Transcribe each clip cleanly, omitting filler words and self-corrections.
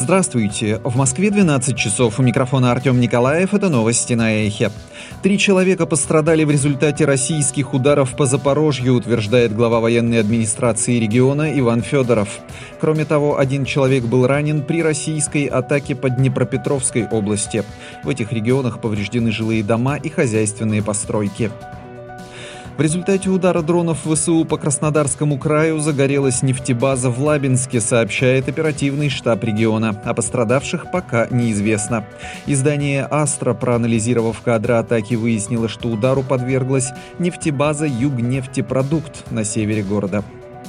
Здравствуйте. В Москве 12 часов. У микрофона Артем Николаев. Это новости на Эхе. 3 человека пострадали в результате российских ударов по Запорожью, утверждает глава военной администрации региона Иван Федоров. Кроме того, 1 человек был ранен при российской атаке по Днепропетровской области. В этих регионах повреждены жилые дома и хозяйственные постройки. В результате удара дронов ВСУ по Краснодарскому краю загорелась нефтебаза в Лабинске, сообщает оперативный штаб региона. О пострадавших пока неизвестно. Издание «Астра», проанализировав кадры атаки, выяснило, что удару подверглась нефтебаза «Югнефтепродукт» на севере города.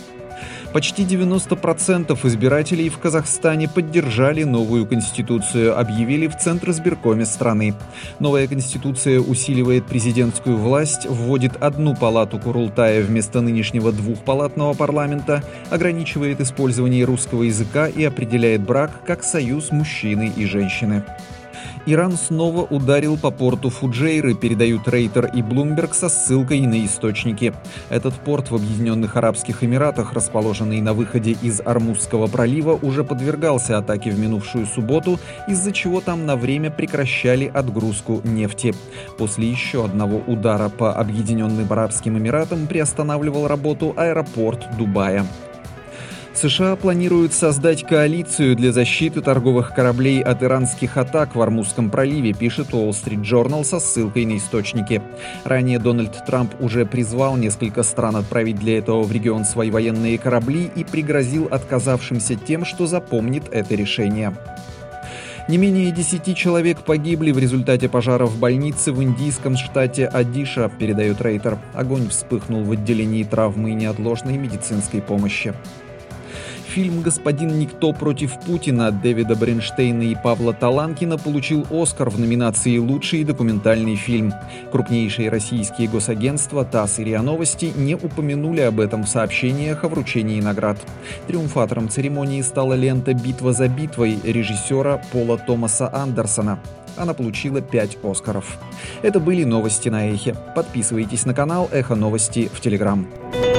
Почти 90% избирателей в Казахстане поддержали новую конституцию, объявили в Центризбиркоме страны. Новая конституция усиливает президентскую власть, вводит 1 палату Курултая вместо нынешнего 2-палатного парламента, ограничивает использование русского языка и определяет брак как союз мужчины и женщины. Иран снова ударил по порту Фуджейры, передают Рейтер и Bloomberg со ссылкой на источники. Этот порт в Объединенных Арабских Эмиратах, расположенный на выходе из Ормузского пролива, уже подвергался атаке в минувшую субботу, из-за чего там на время прекращали отгрузку нефти. После еще одного удара по Объединенным Арабским Эмиратам приостанавливал работу аэропорт Дубая. США планируют создать коалицию для защиты торговых кораблей от иранских атак в Ормузском проливе, пишет Wall Street Journal со ссылкой на источники. Ранее Дональд Трамп уже призвал несколько стран отправить для этого в регион свои военные корабли и пригрозил отказавшимся тем, что запомнит это решение. Не менее 10 человек погибли в результате пожара в больнице в индийском штате Одиша, передает Рейтер. Огонь вспыхнул в отделении травмы и неотложной медицинской помощи. Фильм «Господин Никто против Путина» Дэвида Бринштейна и Павла Таланкина получил «Оскар» в номинации «Лучший документальный фильм». Крупнейшие российские госагентства ТАСС и РИА Новости не упомянули об этом в сообщениях о вручении наград. Триумфатором церемонии стала лента «Битва за битвой» режиссера Пола Томаса Андерсона. Она получила 5 «Оскаров». Это были новости на Эхе. Подписывайтесь на канал «Эхо Новости» в Телеграм.